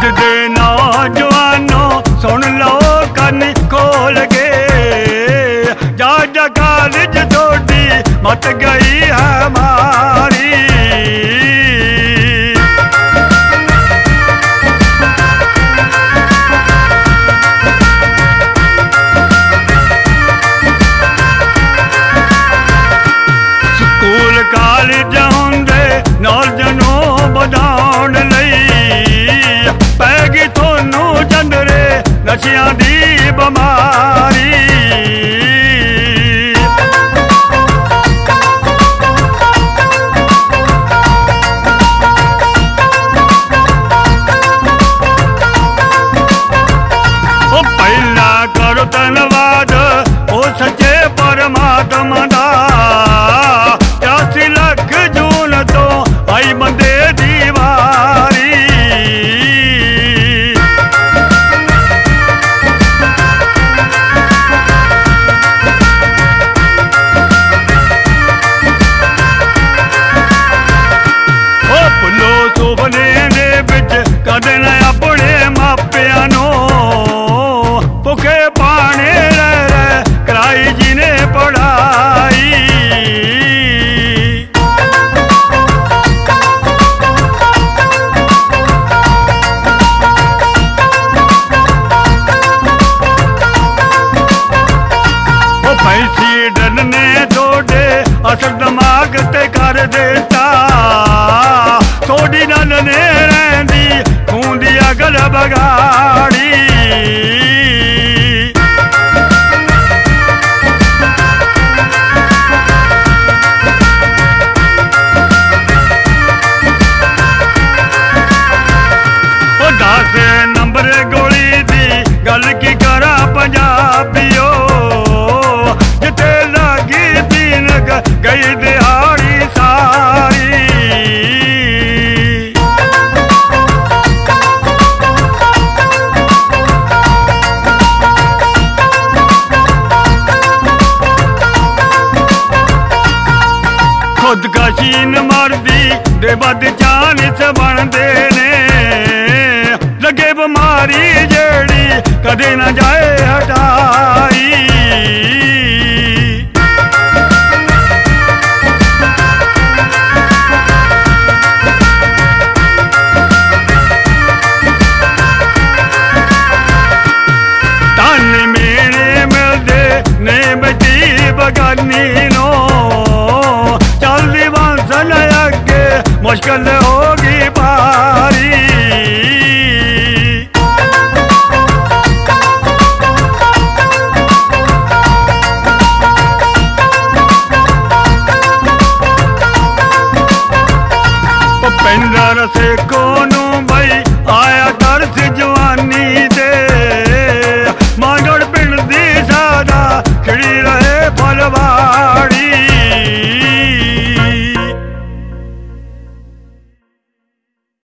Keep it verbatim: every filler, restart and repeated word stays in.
ਅੱਜ ਦੇ ਨੌਜਵਾਨੋ ਸੁਣ ਲਓ ਕੰਨ ਖੋਲ ਕੇ, ਜਾ ਜਾ ਕਾਲਜ ਤੁਹਾਡੀ ਮਤ ਗਈ ਹੈ ਮਾਰੀ। ਸਕੂਲ ਕਾਲਜ ਹੁੰਦੇ ਨੌਲੇਜ ਨੂੰ ਵਧਾਉਣ ਲਈ, ਪੈ ਗਈ ਤੁਹਾਨੂੰ ਜੰਦਰੇ ਨਸ਼ਿਆਂ ਦੀ ਬਿਮਾਰੀ। ਉਹ ਪਹਿਲਾਂ ਕਰੋ ਧੰਨਵਾਦ ਉਹ ਸੱਚੇ ਪਰਮਾਤਮਾ ਦਾ, ਚਾਸੀ ਲੱਖ ਜੂਨ ਤੋਂ ਆਈ ਬੰਦੇ ਦੀ ਵਾਰੀ। ਉਹ ਭੁੱਲੋ ਸੁਪਨੇ ਦੇ ਵਿੱਚ ਕਦੇ ਨਾ ਆਪਣੇ ਮਾਪਿਆਂ ਨੂੰ, ਭੁੱਖੇ ਪਾਣੇ ਰਹਿ ਰਹਿ ਕਰਾਈ ਜਿਹਨੇ ਪੜਾਈ। ਉਹ ਪੈਸੀ ਡਰਨੇ ਤੁਹਾਡੇ ਅਸਲ ਦਿਮਾਗ ਤੇ ਕਰ ਦਿੱਤਾ, ਥੋੜੀ ਨਾਲ ਨੇ ਰਹਿੰਦੀ ਖੂਨ ਦੀ ਅਗਲ ਬਗਾੜੀ। ਉਹ ਦਸ ਨੰਬਰ ਗੋਲੀ ਦੀ ਗੱਲ ਕੀ ਕਰਾਂ ਪੰਜਾਬੀਓ, ਜਿੱਥੇ ਲੱਗੀ ਦੀਨਕ ਗਈ ਦਿਹਾੜੀ ਸਾਰੀ। ਖੁਦਕਸ਼ੀ ਨ ਮਰਦੀ ਦੇ ਵੱਧ ਚਾਲੀਸ ਬਣਦੇ ਨੇ, ਲੱਗੇ ਬਿਮਾਰੀ ਜਿਹੜੀ ਕਦੇ ਨਾ ਜਾਏ ਹਟਾਈ। ਤਾਨੇ ਮੇਣੇ ਮਿਲਦੇ ਨੇ ਬੈਠੀ ਬਗਾਨੀ ਨੂੰ, ਚੱਲਦੀ ਬੰਸਲ ਅੱਗੇ ਮੁਸ਼ਕਿਲ ਹੋ ਗਈ ਭਾਰੀ। ਪਿੰਡਰ ਸੇਖੋਂ ਨੂੰ